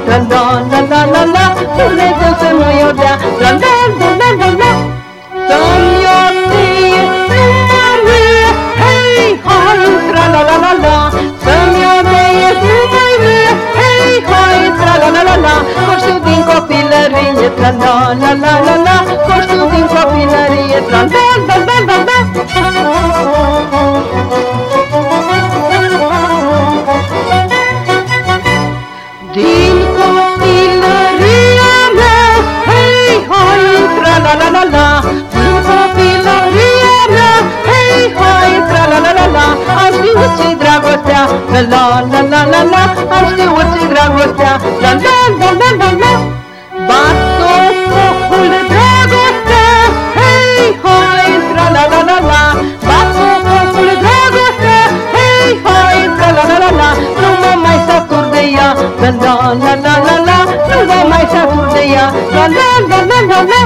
la la la la la la, Dumnezeu să nu-i o dea, la la la la la la. Să-mi o ție numai hei, hai, tra la la la la, să-mi o ție numai hei, hai, tra la la la la, că știu din copilărie, tra la la la la la, că știu din copilărie, tra la la la la la. Din copilăria mea, hei, hai, tra la la la la, din copilăria mea, hei, hai, tra la la la la, am știut ce-i dragostea, la la la la la la, am știut ce-i dragostea, la la la la la la. Bat-o focul dragostea, hei, hai, tra la la la la, bat-o focul dragostea, hei, hai, tra la la la la, nu mă mai satur de ea, la la la la la la, nu mă mai satur de ea, la la la la la la.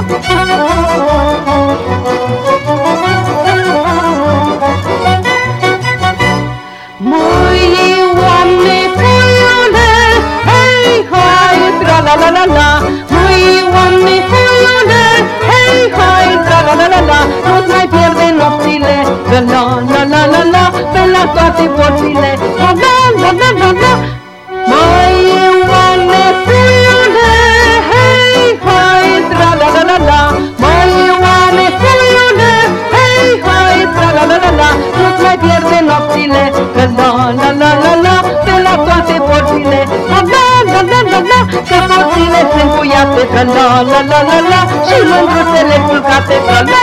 Măi, oamne, puiule, hei, hai, tra la la la la, măi, oamne, puiule, hei, hai, tra la la la la, nu-ți mai pierde nopțile, la la la la la la, pe la toate porțile, la la la la la la. Măi, oamne, puiule, hei, hai, tra la la la la, măi, oamne, puiule, hei, hai, tra la la la la, nu-ți mai pierde nopțile, la la la la la la, pe la toate porțile, la la la la la la, că porțile sunt cuiate, la la la la la la, și mândruțele culcate, la la